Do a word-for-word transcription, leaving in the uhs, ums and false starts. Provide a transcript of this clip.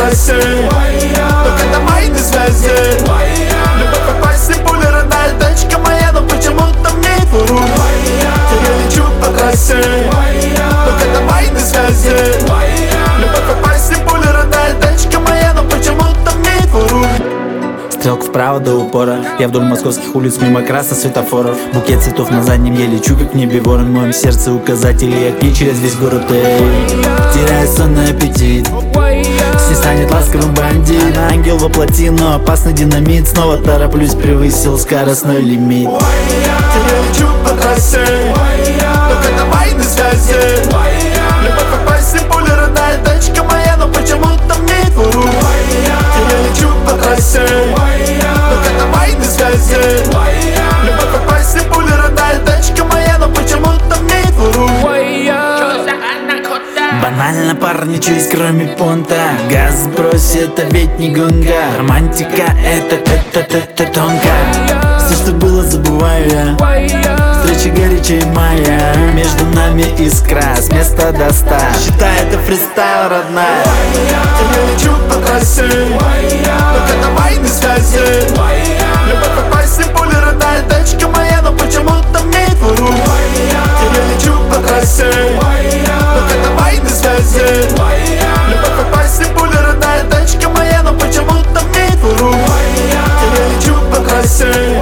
трассе, только давай на связи. Любовь как пасть, пуля, родная тачка моя, но почему-то мне твой руль. Я лечу по трассе, только давай на связи. Любовь как пасть, пуля, родная тачка моя, но почему-то мне твой руль. Стрелка вправо до упора. Я вдоль московских улиц, мимо красных светофоров. Букет цветов на заднем, я лечу как в небе ворон. В моем сердце указатели огни через весь город. Эй, теряю сонный аппетит, все станет ласковым бандит. Ангел воплоти, но опасный динамит. Снова тороплюсь, превысил скоростной лимит. Я лечу по трассе, только давай на связи. Любовь как пасть, пуля, родная тачка моя, но почему-то мне твой руль. Я лечу по трассе, только давай на связи. Любовь как пасть, пуля, родная тачка моя, но почему-то мне твой руль. Банально парничаюсь, кроме понта. Газ брось, это ведь не гонка. Романтика, это, это, это тонко. Все, что было, забываю я. Встреча горячая моя, между нами искра, с места до ста. Считай, это фристайл, родная. Я лечу по трассе, только давай на связи. Любовь как пасть, пуля, родная тачка моя, но почему-то мне твой руль. Я лечу по трассе, только давай на связи. Любовь как пасть, пуля, родная тачка моя, но почему-то мне твой руль. Я лечу по трассе.